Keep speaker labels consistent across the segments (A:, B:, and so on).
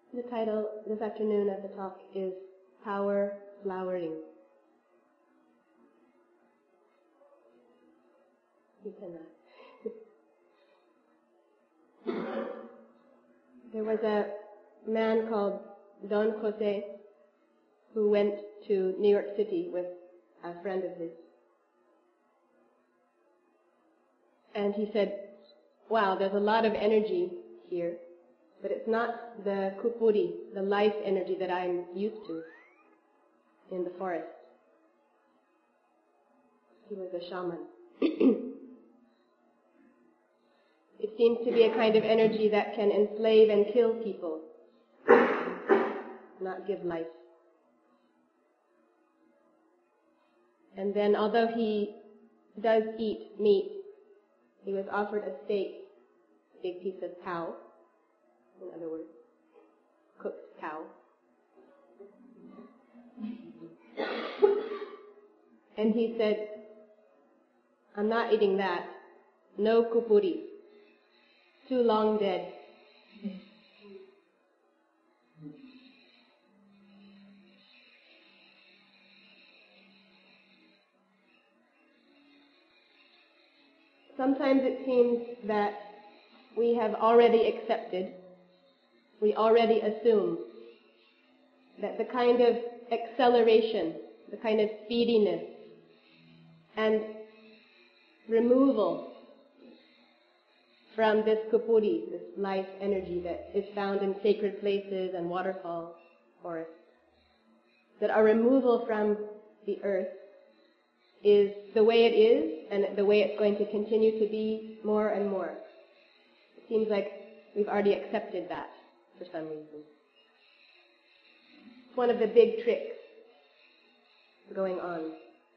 A: The title this afternoon of the talk is Power Flowering. There was a man called Don Jose who went to New York City with a friend of his. And he said, wow, there's a lot of energy here, but it's not the kupuri, the life energy that I'm used to in the forest. He was a shaman. It seems to be a kind of energy that can enslave and kill people, not give life. And then, although he does eat meat, he was offered a steak, a big piece of cow, in other words, cooked cow. And he said, I'm not eating that. No kupuri. Too long dead. Sometimes it seems that we have already accepted, we already assume that the kind of acceleration, the kind of speediness and removal from this kupuri, this life energy that is found in sacred places and waterfalls, forests, that our removal from the earth is the way it is and the way it's going to continue to be more and more. It seems like we've already accepted that for some reason. It's one of the big tricks going on,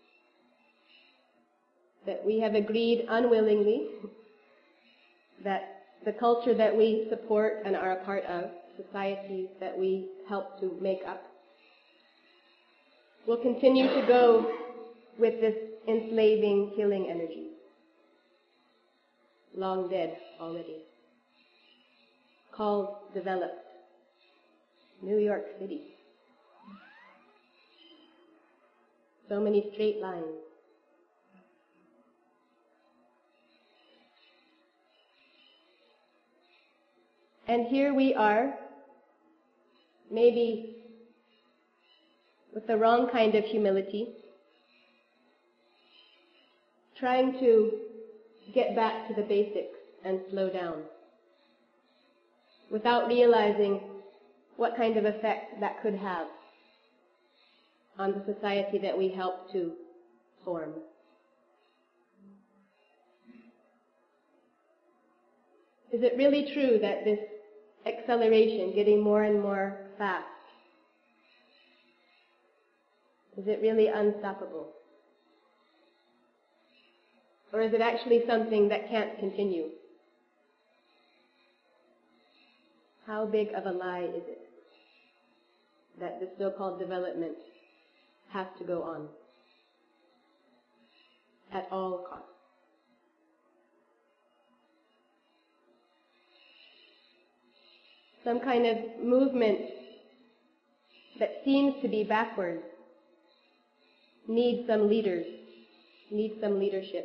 A: that we have agreed unwillingly that the culture that we support and are a part of, societies that we help to make up, will continue to go with this enslaving, killing energy. Long dead already. Called developed. New York City. So many straight lines. And here we are, maybe with the wrong kind of humility, trying to get back to the basics and slow down, without realizing what kind of effect that could have on the society that we help to form. Is it really true that this acceleration, getting more and more fast, is it really unstoppable? Or is it actually something that can't continue? How big of a lie is it that this so-called development has to go on at all costs? Some kind of movement that seems to be backwards needs some leaders, needs some leadership,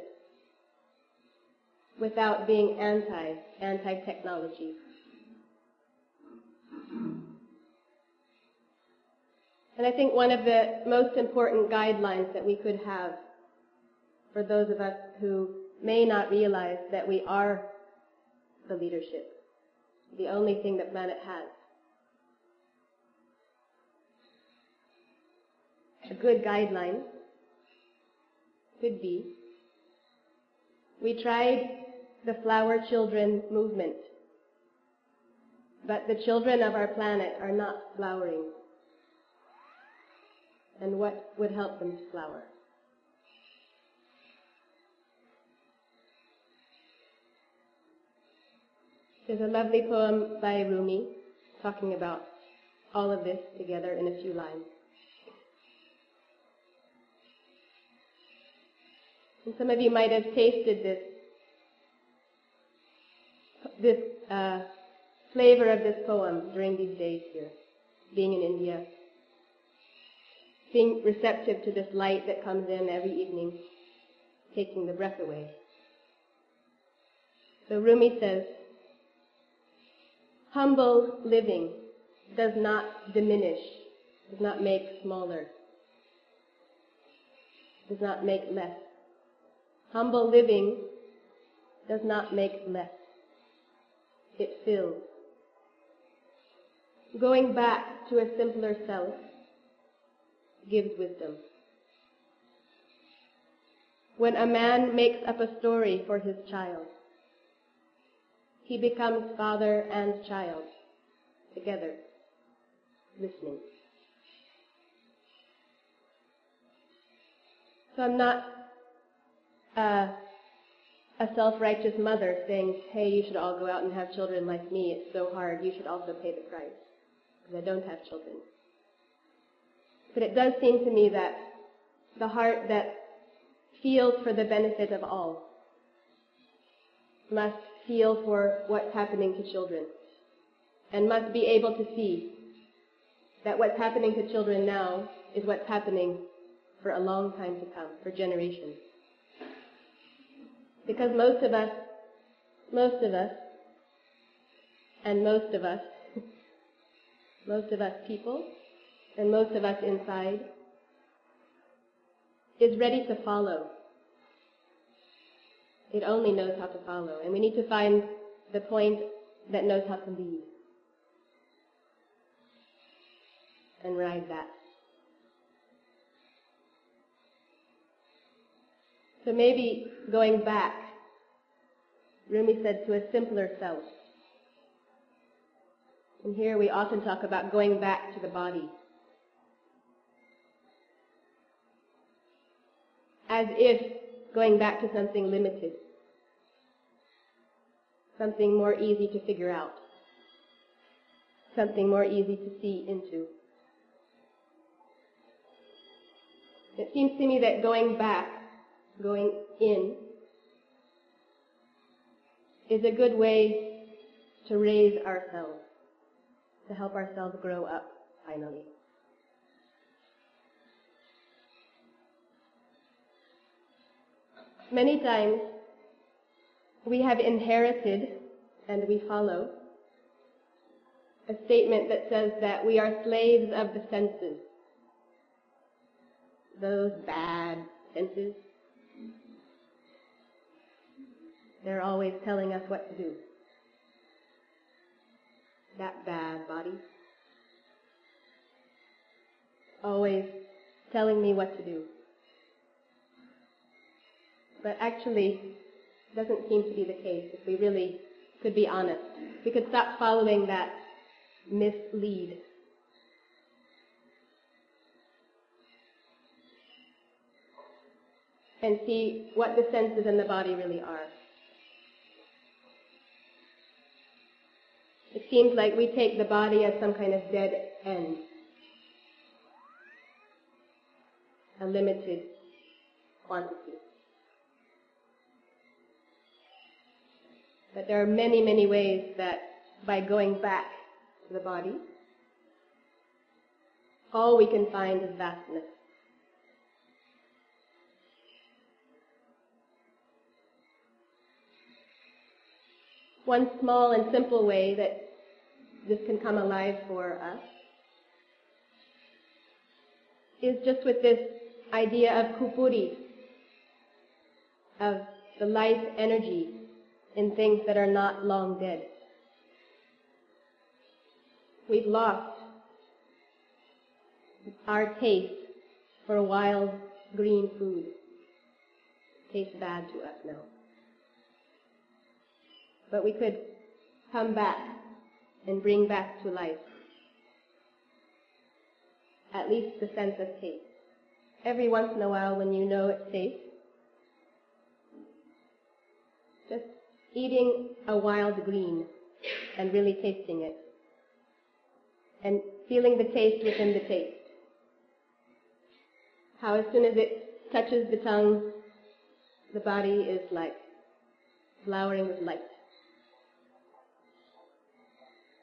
A: without being anti-technology. And I think one of the most important guidelines that we could have for those of us who may not realize that we are the leadership, the only thing the planet has. A good guideline could be, we tried the Flower Children movement, but the children of our planet are not flowering. And what would help them to flower? There's a lovely poem by Rumi talking about all of this together in a few lines. And some of you might have tasted this flavor of this poem during these days here, being in India, being receptive to this light that comes in every evening, taking the breath away. So Rumi says, humble living does not diminish, does not make smaller, does not make less. Humble living does not make less. It fills. Going back to a simpler self gives wisdom. When a man makes up a story for his child, he becomes father and child together, listening. So I'm not a self-righteous mother saying, hey, you should all go out and have children like me. It's so hard. You should also pay the price. Because I don't have children. But it does seem to me that the heart that feels for the benefit of all must feel for what's happening to children and must be able to see that what's happening to children now is what's happening for a long time to come, for generations. Because most of us, people, and most of us inside, is ready to follow. It only knows how to follow. And we need to find the point that knows how to lead. And ride that. So maybe going back, Rumi said, to a simpler self. And here we often talk about going back to the body. As if going back to something limited. Something more easy to figure out. Something more easy to see into. It seems to me that going back, going in, is a good way to raise ourselves, to help ourselves grow up, finally. Many times, we have inherited, and we follow, a statement that says that we are slaves of the senses. Those bad senses. They're always telling us what to do. That bad body. Always telling me what to do. But actually, it doesn't seem to be the case. If we really could be honest, we could stop following that mislead. And see what the senses in the body really are. It seems like we take the body as some kind of dead end. A limited quantity. But there are many, many ways that by going back to the body, all we can find is vastness. One small and simple way that this can come alive for us is just with this idea of kupuri, of the life energy in things that are not long dead. We've lost our taste for wild green food. It tastes bad to us now. But we could come back and bring back to life at least the sense of taste. Every once in a while, when you know it's safe, just eating a wild green and really tasting it and feeling the taste within the taste. How as soon as it touches the tongue, the body is like flowering with light.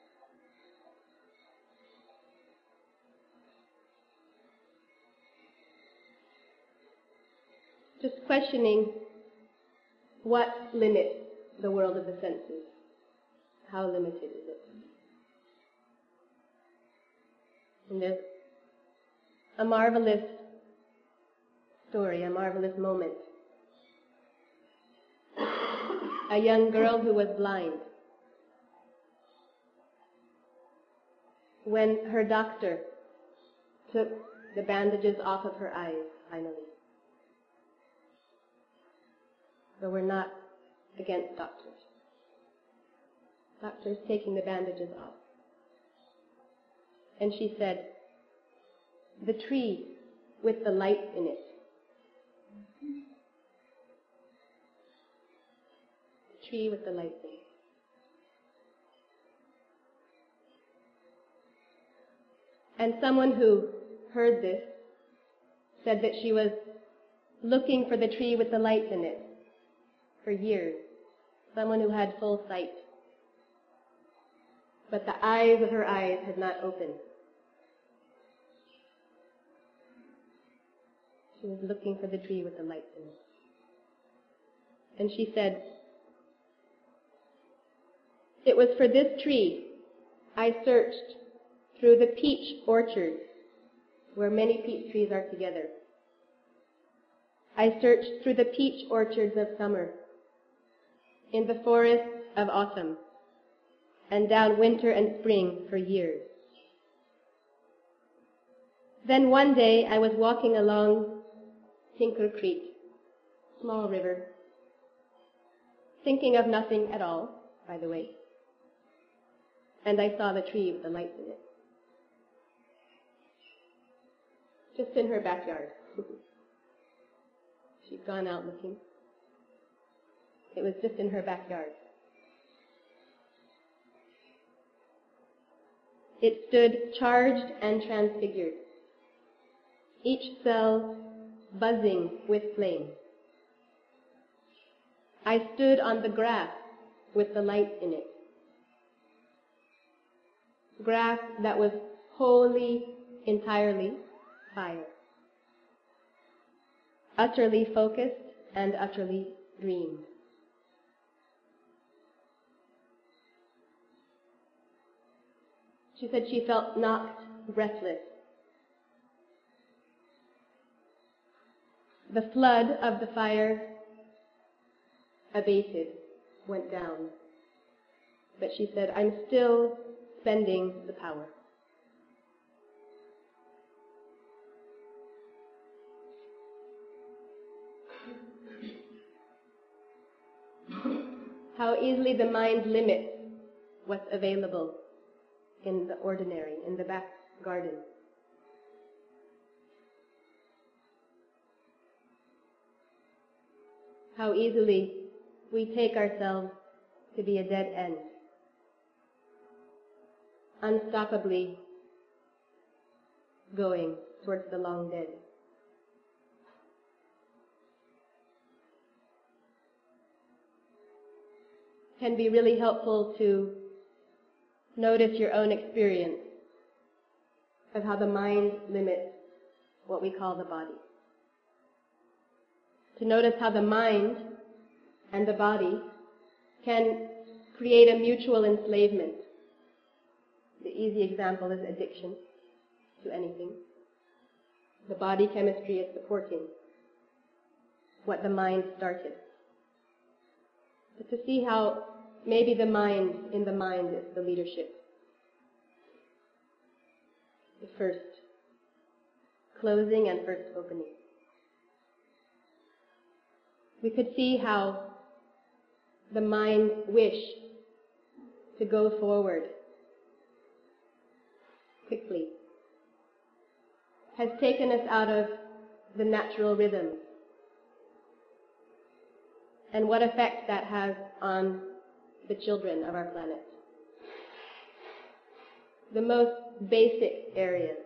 A: just questioning what limits the world of the senses. How limited is it? And there's a marvelous story, a marvelous moment. A young girl who was blind. When her doctor took the bandages off of her eyes, finally. But we're not against doctors. Doctors taking the bandages off. And she said, the tree with the light in it. The tree with the light in it. And someone who heard this said that she was looking for the tree with the light in it for years. Someone who had full sight. But the eyes of her eyes had not opened. She was looking for the tree with the light in it. And she said, it was for this tree I searched through the peach orchards, where many peach trees are together. I searched through the peach orchards of summer, in the forests of autumn, and down winter and spring for years. Then one day I was walking along Tinker Creek, small river, thinking of nothing at all, by the way, and I saw the tree with the light in it. Just in her backyard. She'd gone out looking. It was just in her backyard. It stood charged and transfigured, each cell buzzing with flame. I stood on the grass with the light in it. Grass that was wholly, entirely fire. Utterly focused and utterly dreamed. She said she felt knocked breathless. The flood of the fire abated, went down. But she said, I'm still spending the power. How easily the mind limits what's available in the ordinary, in the back garden. How easily we take ourselves to be a dead end, unstoppably going towards the long dead. Can be really helpful to notice your own experience of how the mind limits what we call the body. To notice how the mind and the body can create a mutual enslavement. The easy example is addiction to anything. The body chemistry is supporting what the mind started. But to see how maybe the mind in the mind is the leadership. The first closing and first opening. We could see how the mind's wish to go forward quickly has taken us out of the natural rhythm, and what effect that has on the children of our planet. The most basic areas,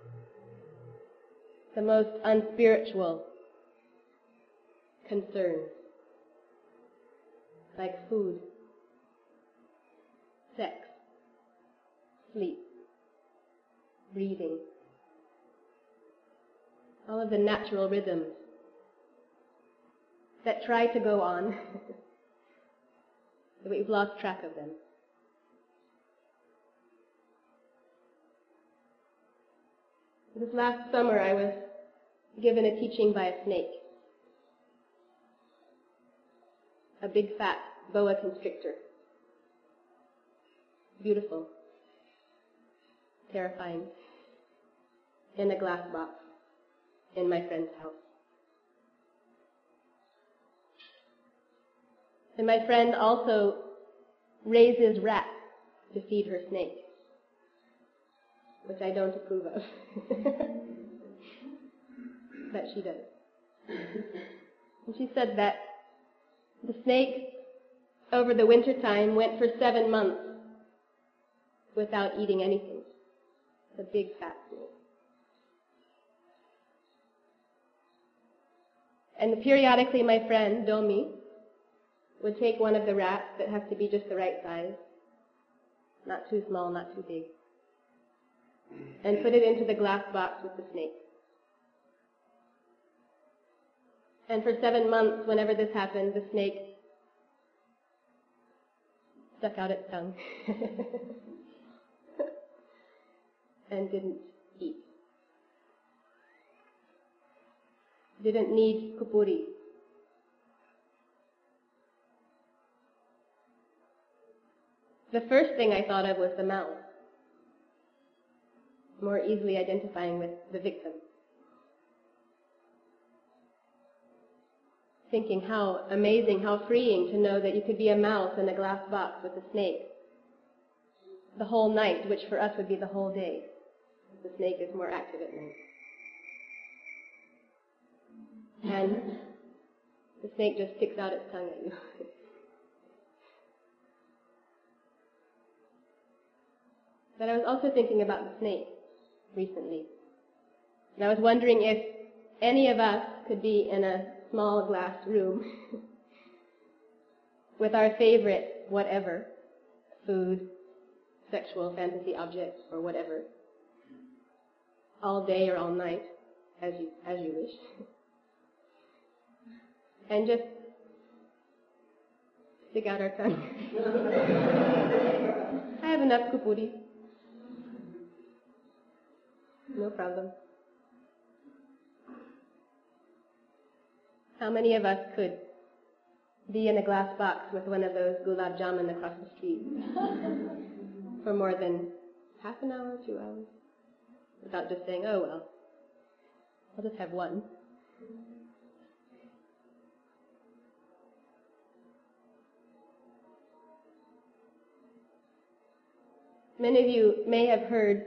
A: the most unspiritual concerns, like food, sex, sleep, breathing, all of the natural rhythms that try to go on, that we've lost track of them. This last summer I was given a teaching by a snake, a big fat boa constrictor. Beautiful, terrifying, in a glass box in my friend's house. And my friend also raises rats to feed her snake, which I don't approve of. But she does. And she said that the snake, over the winter time, went for 7 months without eating anything. It's a big fat snake. And periodically my friend, Domi, would take one of the rats that has to be just the right size, not too small, not too big, and put it into the glass box with the snake. And for 7 months, whenever this happened, the snake stuck out its tongue and didn't eat. Didn't need kupuri. The first thing I thought of was the mouse, more easily identifying with the victim. Thinking how amazing, how freeing to know that you could be a mouse in a glass box with a snake the whole night, which for us would be the whole day. The snake is more active at night. And the snake just sticks out its tongue at you. But I was also thinking about the snake recently. And I was wondering if any of us could be in a small glass room with our favorite whatever, food, sexual fantasy object, or whatever, all day or all night, as you wish, and just stick out our tongue. I have enough kupuri. No problem. How many of us could be in a glass box with one of those gulab jamun across the street for more than half an hour, 2 hours, without just saying, oh well, I'll just have one. Many of you may have heard,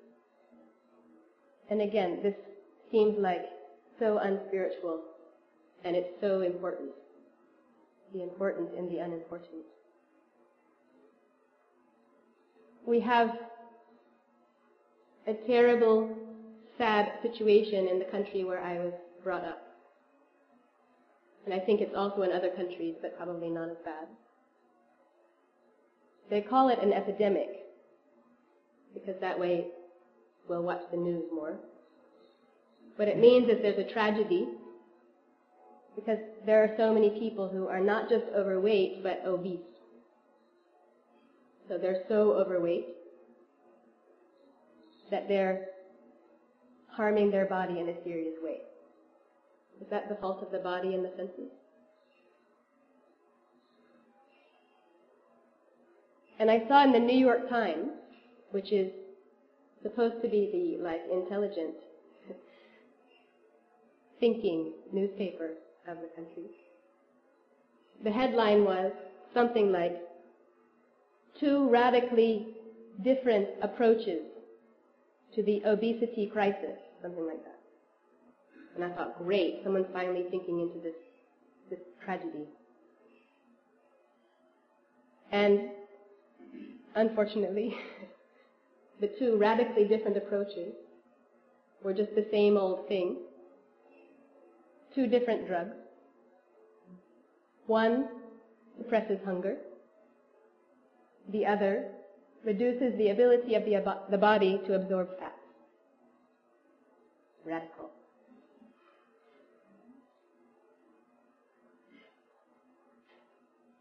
A: and again, this seems like so unspiritual, and it's so important, the important in the unimportant. We have a terrible, sad situation in the country where I was brought up. And I think it's also in other countries, but probably not as bad. They call it an epidemic, because that way we'll watch the news more. What it means is there's a tragedy, because there are so many people who are not just overweight, but obese. So they're so overweight that they're harming their body in a serious way. Is that the fault of the body and the senses? And I saw in the New York Times, which is supposed to be the intelligent, thinking newspaper of the country, the headline was something like, 2 radically different approaches to the obesity crisis, something like that. And I thought, great, someone's finally thinking into this tragedy. And unfortunately, the 2 radically different approaches were just the same old thing. 2 different drugs. One suppresses hunger. The other reduces the ability of the body to absorb fat. Radical.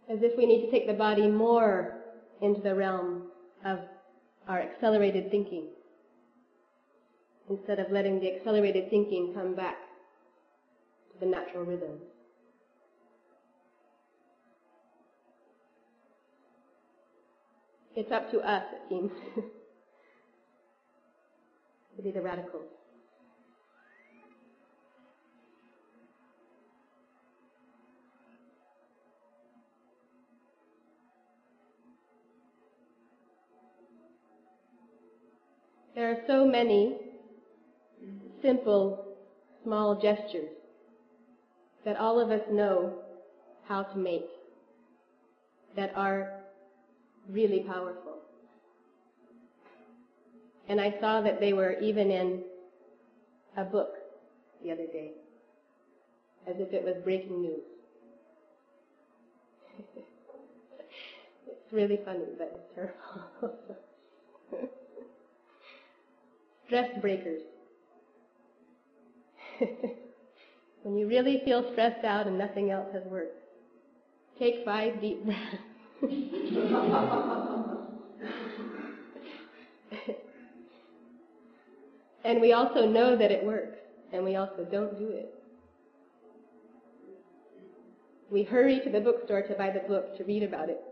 A: As if we need to take the body more into the realm of our accelerated thinking, instead of letting the accelerated thinking come back to the natural rhythm. It's up to us, it seems, to be the radicals. There are so many simple, small gestures that all of us know how to make that are really powerful. And I saw that they were even in a book the other day, as if it was breaking news. It's really funny, but it's terrible. Stress breakers. When you really feel stressed out and nothing else has worked, take 5 deep breaths. And we also know that it works, and we also don't do it. We hurry to the bookstore to buy the book, to read about it.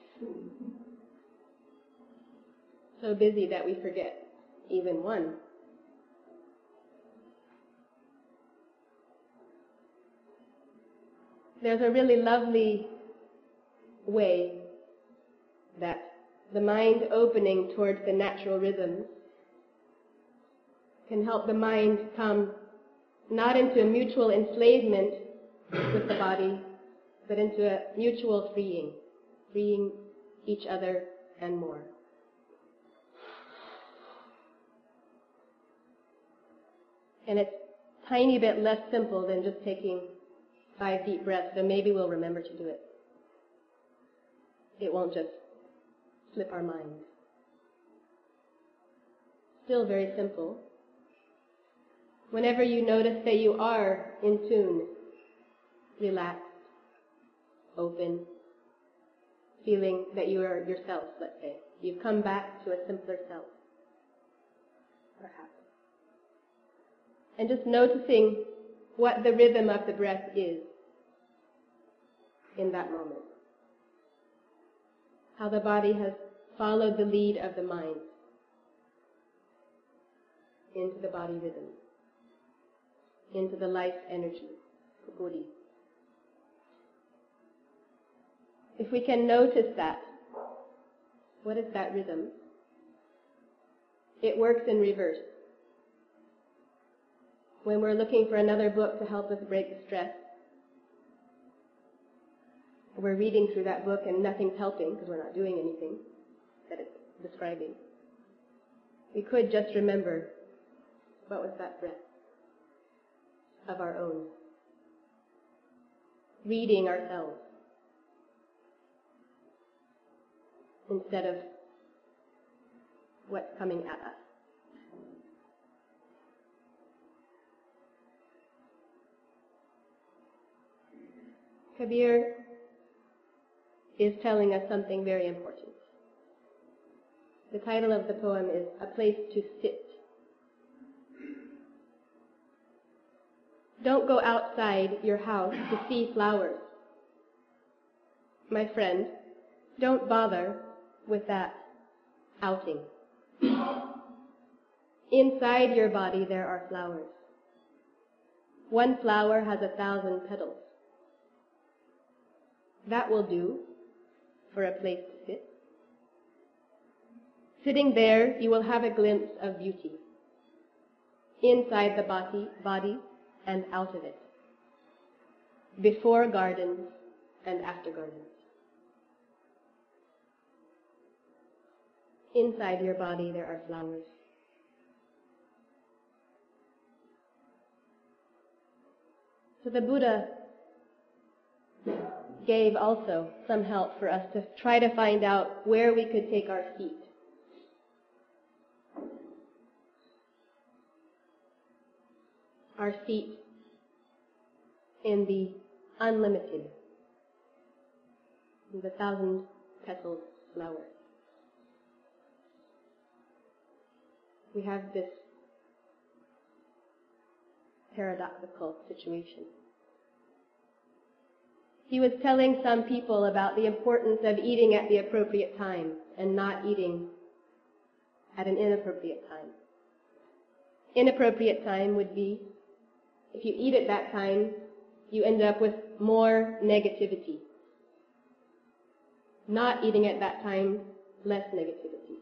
A: So busy that we forget even one. There's a really lovely way that the mind opening towards the natural rhythms can help the mind come not into a mutual enslavement with the body, but into a mutual freeing each other and more. And it's a tiny bit less simple than just taking 5 deep breaths, so maybe we'll remember to do it. It won't just slip our mind. Still very simple. Whenever you notice that you are in tune, relaxed, open, feeling that you are yourself, let's say. You've come back to a simpler self, perhaps. And just noticing what the rhythm of the breath is in that moment. How the body has followed the lead of the mind into the body rhythm, into the life energy, the Buddhi. If we can notice that, what is that rhythm? It works in reverse. When we're looking for another book to help us break the stress, we're reading through that book and nothing's helping because we're not doing anything that it's describing. We could just remember, what was that breath of our own? Reading ourselves instead of what's coming at us. Kabir is telling us something very important. The title of the poem is A Place to Sit. Don't go outside your house to see flowers. My friend, don't bother with that outing. Inside your body there are flowers. One flower has 1,000 petals. That will do for a place to sit. Sitting there, you will have a glimpse of beauty. Inside the body and out of it. Before gardens and after gardens. Inside your body there are flowers. So the Buddha gave also some help for us to try to find out where we could take our feet. Our feet in the unlimited, the 1,000-petaled flower. We have this paradoxical situation. He was telling some people about the importance of eating at the appropriate time and not eating at an inappropriate time. Inappropriate time would be, if you eat at that time, you end up with more negativity. Not eating at that time, less negativity.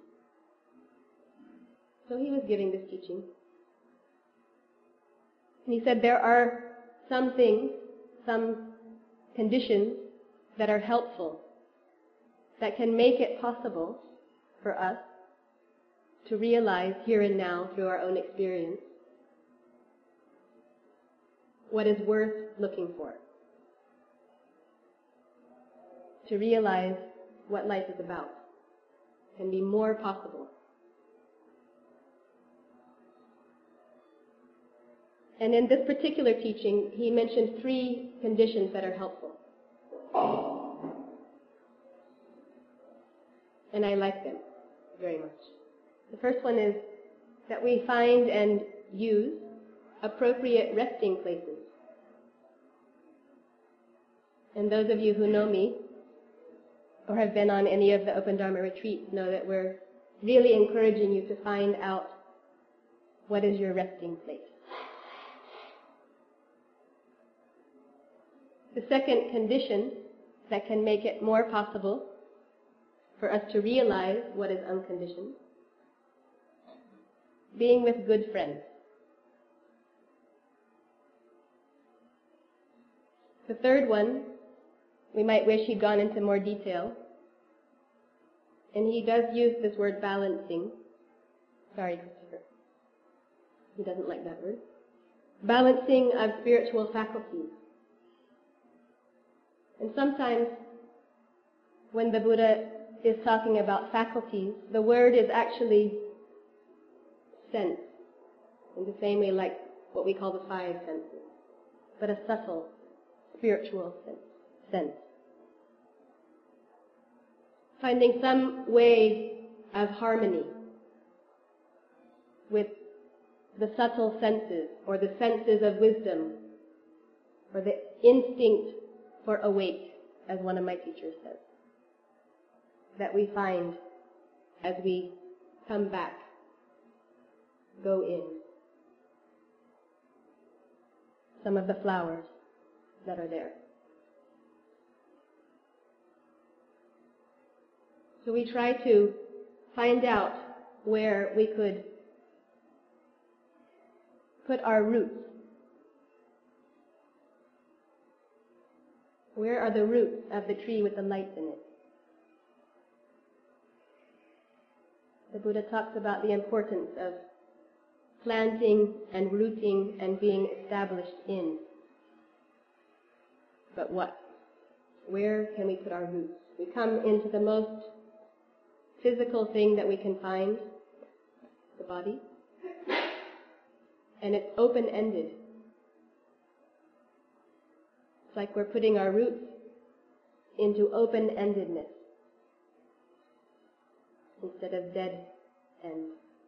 A: So he was giving this teaching. And he said there are some things, some conditions that are helpful, that can make it possible for us to realize here and now through our own experience what is worth looking for. To realize what life is about can be more possible. And in this particular teaching, he mentioned 3 conditions that are helpful. And I like them very much. The first one is that we find and use appropriate resting places. And those of you who know me or have been on any of the Open Dharma retreats know that we're really encouraging you to find out what is your resting place. The second condition that can make it more possible for us to realize what is unconditioned, being with good friends. The third one, we might wish he'd gone into more detail, and he does use this word balancing. Sorry, Christopher. He doesn't like that word. Balancing of spiritual faculties. And sometimes when the Buddha is talking about faculties, the word is actually sense, in the same way like what we call the 5 senses, but a subtle spiritual sense. Finding some way of harmony with the subtle senses, or the senses of wisdom, or the instinct for awake, as one of my teachers says, that we find as we come back, go in. Some of the flowers that are there. So we try to find out where we could put our roots. Where are the roots of the tree with the light in it? The Buddha talks about the importance of planting and rooting and being established in. But what? Where can we put our roots? We come into the most physical thing that we can find, the body, and it's open-ended. It's like we're putting our roots into open-endedness instead of dead end.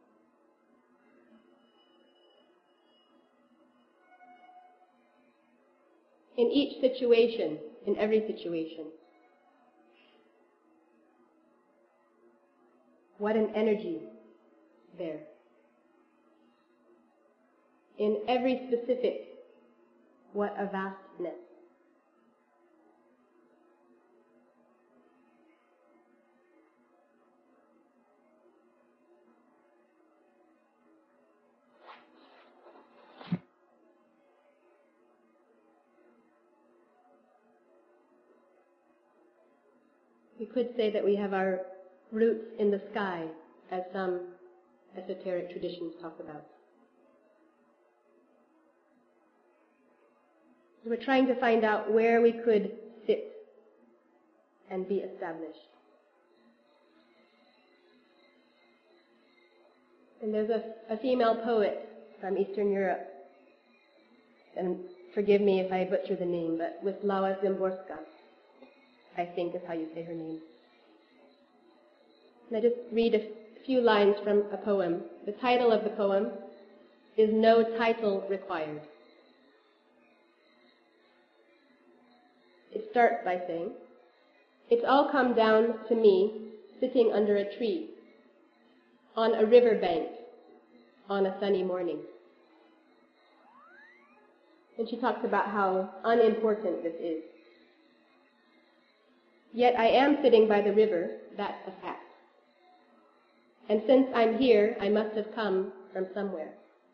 A: In each situation, in every situation, what an energy there. In every specific, what a vastness. We could say that we have our roots in the sky, as some esoteric traditions talk about. We're trying to find out where we could sit and be established. And there's a female poet from Eastern Europe, and forgive me if I butcher the name, but Wisława Szymborska. I think is how you say her name. And I just read a few lines from a poem. The title of the poem is No Title Required. It starts by saying, "It's all come down to me sitting under a tree on a river bank on a sunny morning." And she talks about how unimportant this is. Yet I am sitting by the river, that's a fact. And since I'm here, I must have come from somewhere.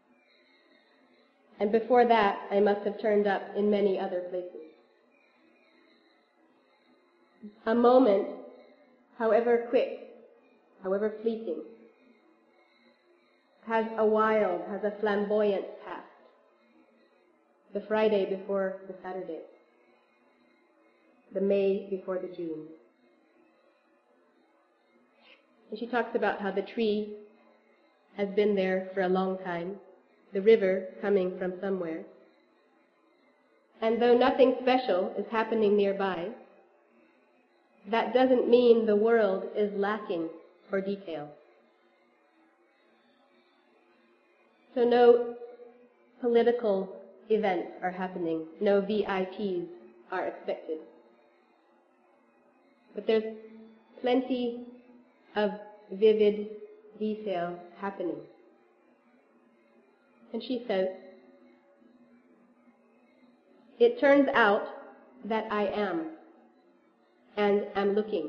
A: And before that, I must have turned up in many other places. A moment, however quick, however fleeting, has a wild, has a flamboyant past. The Friday before the Saturday. The May before the June. And she talks about how the tree has been there for a long time, the river coming from somewhere. And though nothing special is happening nearby, that doesn't mean the world is lacking for detail. So no political events are happening, no VIPs are expected. But there's plenty of vivid detail happening. And she says, "It turns out that I am, and am looking.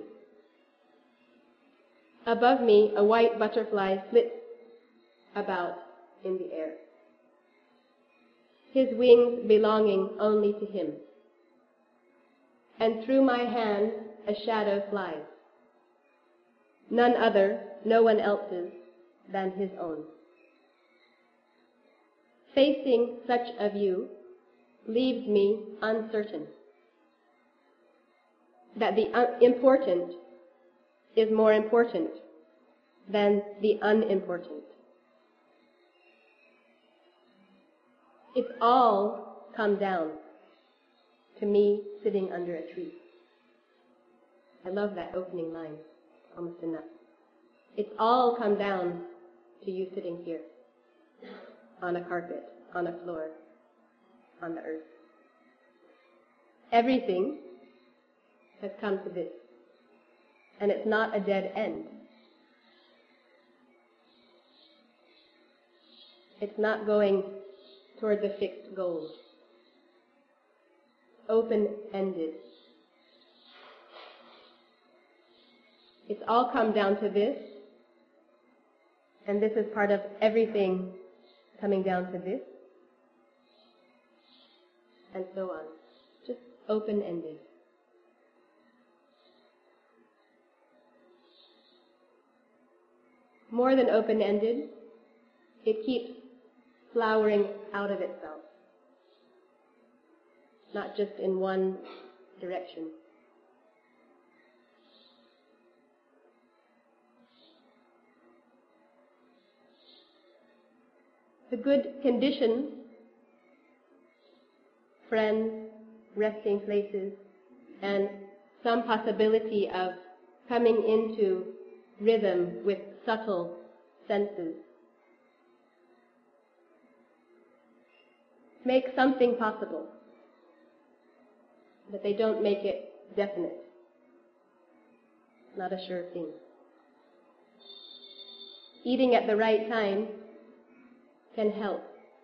A: Above me, a white butterfly flits about in the air, his wings belonging only to him. And through my hand, a shadow flies, none other, no one else's than his own. Facing such a view leaves me uncertain that the important is more important than the unimportant. It's all come down to me sitting under a tree." I love that opening line, almost enough. It's all come down to you sitting here, on a carpet, on a floor, on the earth. Everything has come to this, and it's not a dead end. It's not going towards a fixed goal. Open-ended. It's all come down to this, and this is part of everything coming down to this, and so on. Just open-ended. More than open-ended, it keeps flowering out of itself, not just in one direction. The good conditions, friends, resting places, and some possibility of coming into rhythm with subtle senses make something possible, but they don't make it definite. Not a sure thing. Eating at the right time can help,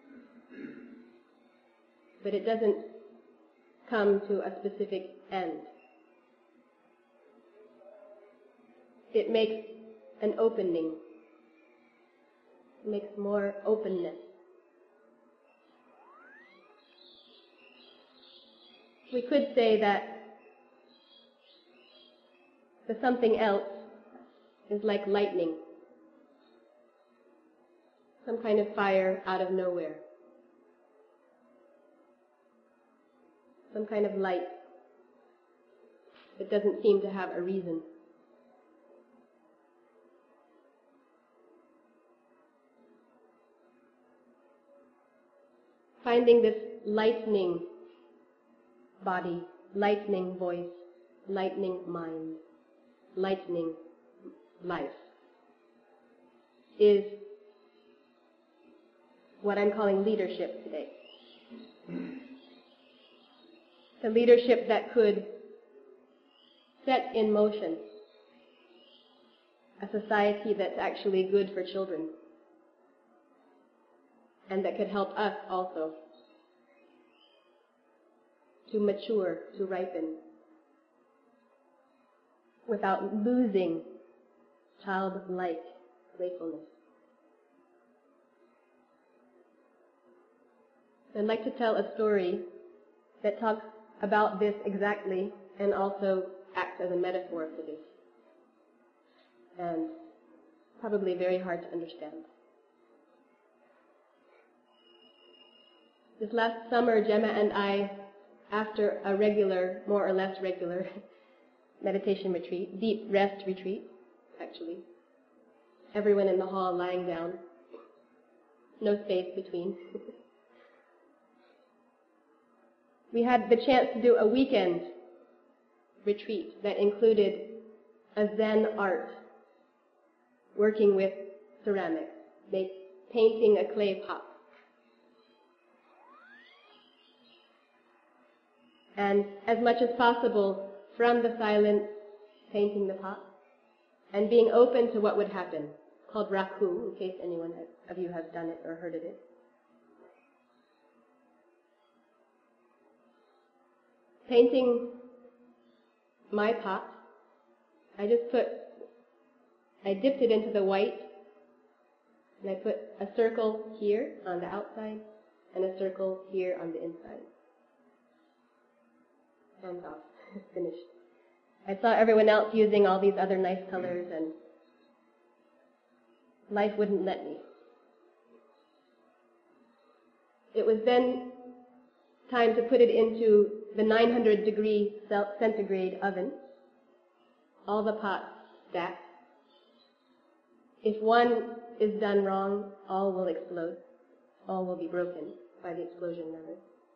A: but it doesn't come to a specific end. It makes an opening. It makes more openness. We could say that the something else is like lightning, some kind of fire out of nowhere, some kind of light that doesn't seem to have a reason. Finding this lightning body, lightning voice, lightening mind, lightening life, is what I'm calling leadership today. The leadership that could set in motion a society that's actually good for children, and that could help us also to mature, to ripen, without losing childlike playfulness. I'd like to tell a story that talks about this exactly and also acts as a metaphor for this. And probably very hard to understand. This last summer, Gemma and I, after a regular, more or less regular, meditation retreat, deep rest retreat, actually, everyone in the hall lying down, no space between, we had the chance to do a weekend retreat that included a Zen art, working with ceramics, painting a clay pot. And as much as possible, from the silence, painting the pot, and being open to what would happen, called raku, in case anyone of you has done it or heard of it. Painting my pot, I dipped it into the white, and I put a circle here on the outside, and a circle here on the inside. Hands off. Finished. I saw everyone else using all these other nice colors, and life wouldn't let me. It was then time to put it into the 900-degree centigrade oven, all the pots stacked. If one is done wrong, all will explode. All will be broken by the explosion, rather.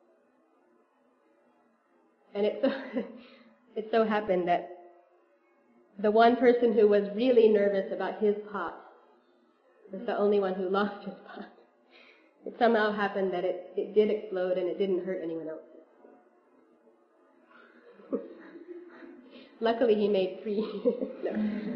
A: And it so happened that the one person who was really nervous about his pot was the only one who lost his pot. It somehow happened that it did explode and it didn't hurt anyone else. Luckily, he made 3. No.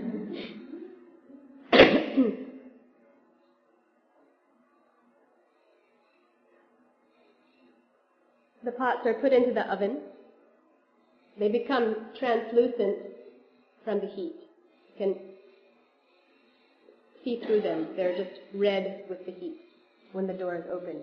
A: The pots are put into the oven. They become translucent from the heat. You can see through them. They're just red with the heat when the door is opened.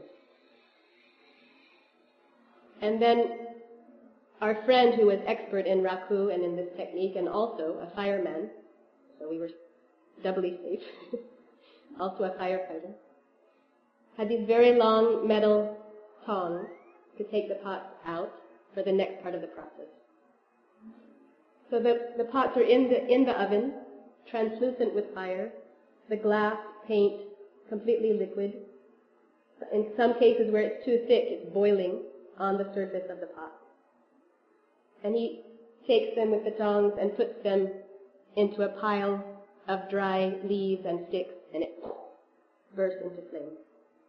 A: And then our friend, who was expert in raku and in this technique, and also a fireman, so we were doubly safe, also a firefighter, had these very long metal tongs to take the pots out for the next part of the process. So the pots are in the oven, translucent with fire, the glass, paint, completely liquid. In some cases where it's too thick, it's boiling on the surface of the pot. And he takes them with the tongs and puts them into a pile of dry leaves and sticks, and it bursts into flames.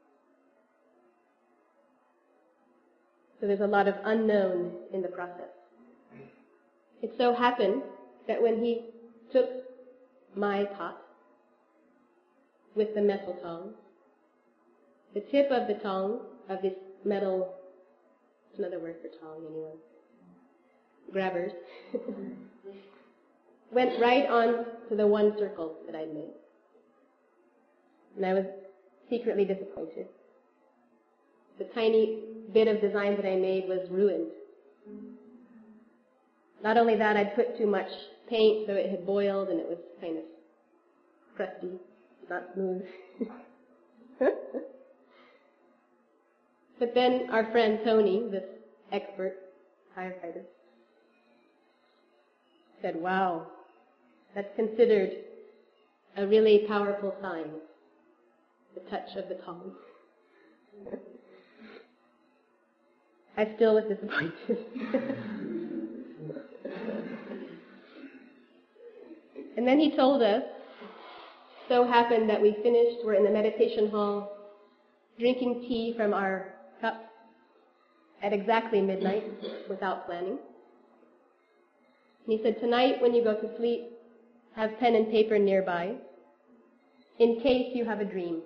A: So there's a lot of unknown in the process. It so happened that when he took my pot with the metal tongs, the tip of the tong, of this metal, it's another word for tong anyway, grabbers, went right on to the one circle that I'd made. And I was secretly disappointed. The tiny bit of design that I made was ruined. Not only that, I'd put too much paint, so it had boiled and it was kind of crusty, not smooth. But then our friend Tony, this expert firefighter, said, "Wow, that's considered a really powerful sign, the touch of the tongue." I still was disappointed. And then he told us, so happened that we're in the meditation hall, drinking tea from our cups at exactly midnight without planning. And he said, tonight when you go to sleep, have pen and paper nearby, in case you have a dream.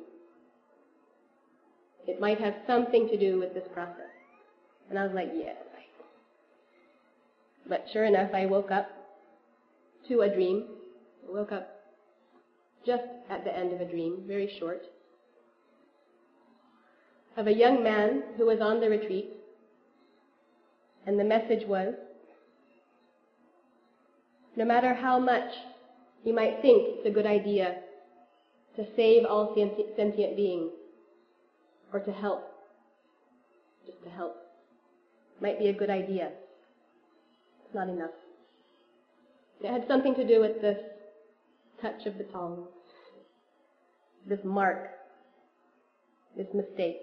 A: It might have something to do with this process. And I was like, yeah, right. But sure enough, I woke up to a dream. I woke up just at the end of a dream, very short, of a young man who was on the retreat. And the message was, no matter how much you might think it's a good idea to save all sentient beings, or to help, just to help, might be a good idea. It's not enough. It had something to do with this touch of the tongue, this mark, this mistake,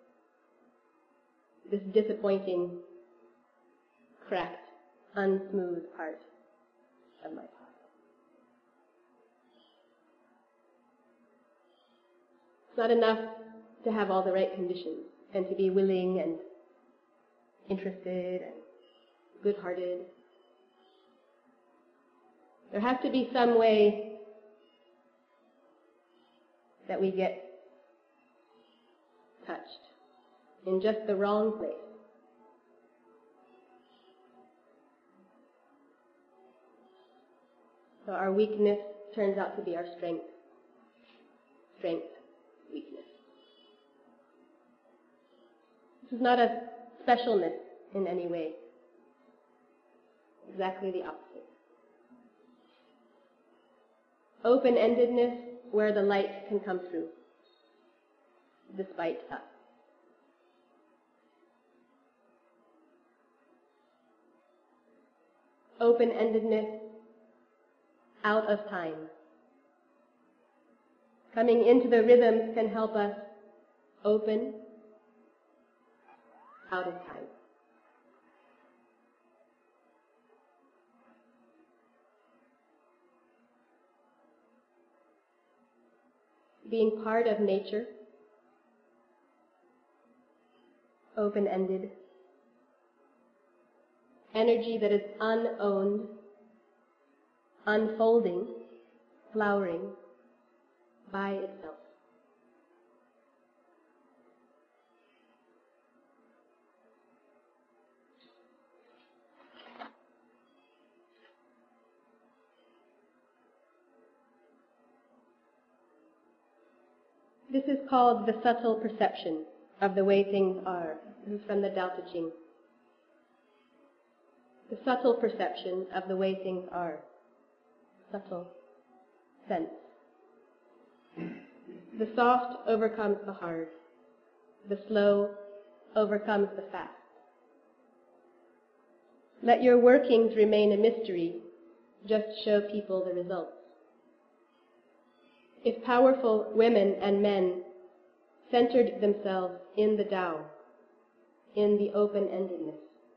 A: this disappointing, cracked, unsmooth part of my path. It's not enough to have all the right conditions and to be willing and interested and good-hearted. There has to be some way that we get touched in just the wrong place. So our weakness turns out to be our strength. Strength, weakness. This is not a specialness in any way. Exactly the opposite. Open-endedness where the light can come through, despite us. Open-endedness out of time. Coming into the rhythms can help us open out of time. Being part of nature, open-ended, energy that is unowned, unfolding, flowering by itself. This is called the subtle perception of the way things are. This is from the Tao Te Ching. The subtle perception of the way things are. Subtle sense. The soft overcomes the hard. The slow overcomes the fast. Let your workings remain a mystery. Just show people the results. If powerful women and men centered themselves in the Tao, in the open-endedness,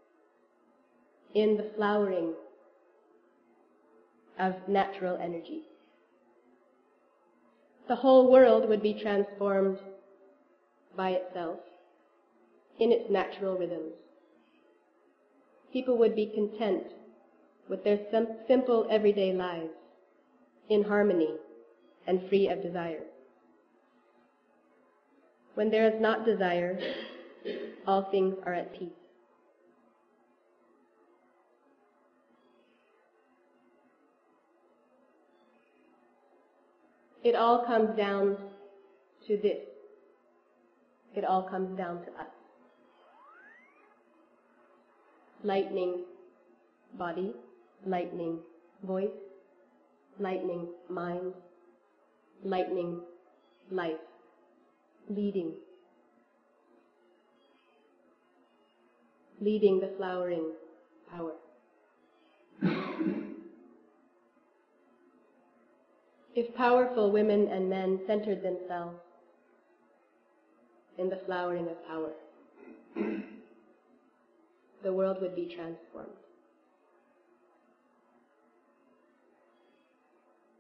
A: in the flowering of natural energy, the whole world would be transformed by itself in its natural rhythms. People would be content with their simple everyday lives in harmony and free of desire. When there is not desire, all things are at peace. It all comes down to this. It all comes down to us. Lightning body, lightning voice, lightning mind, lightning life, leading the flowering power. If powerful women and men centered themselves in the flowering of power, the world would be transformed.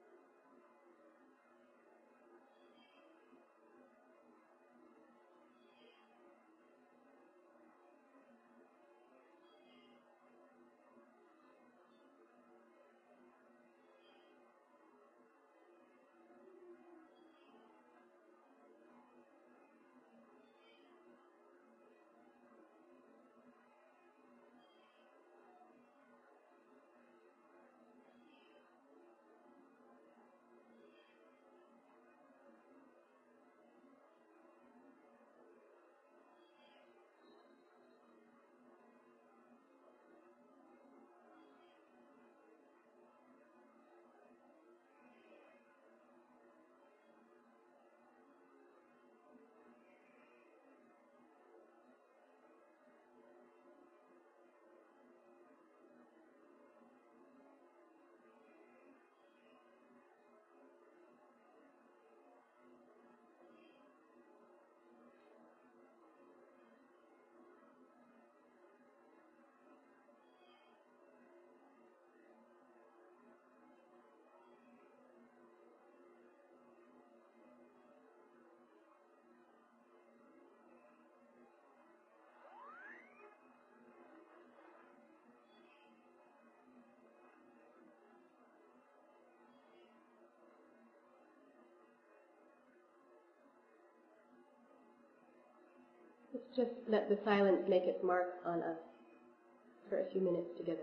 A: Just let the silence make its mark on us for a few minutes together.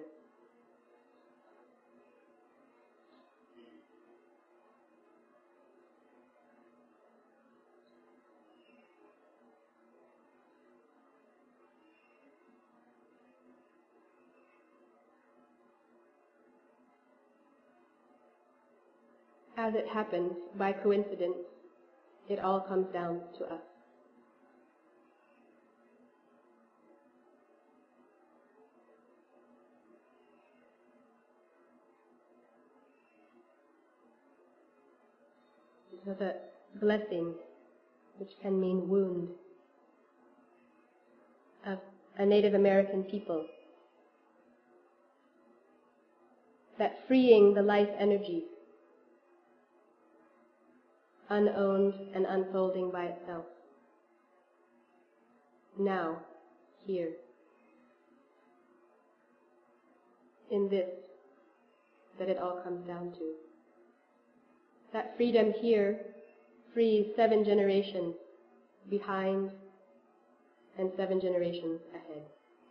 A: As it happens, by coincidence, it all comes down to us. So the blessing, which can mean wound, of a Native American people, that freeing the life energy, unowned and unfolding by itself, now, here, in this, that it all comes down to. That freedom here frees 7 generations behind and 7 generations ahead.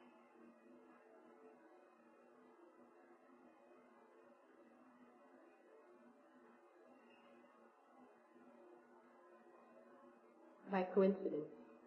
A: By coincidence.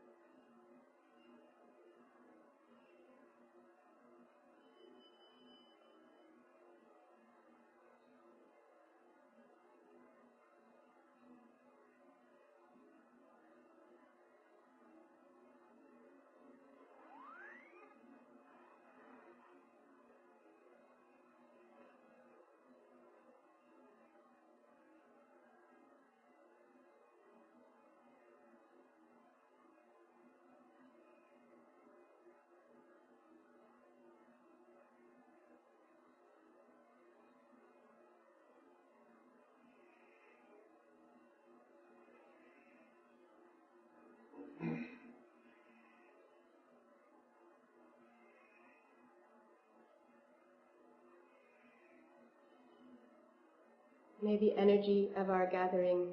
A: May the energy of our gathering,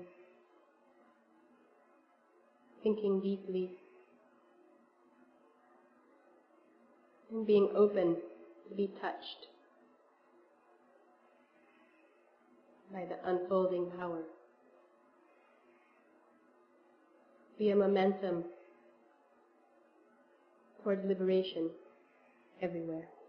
A: thinking deeply, and being open to be touched by the unfolding power, be a momentum towards liberation everywhere.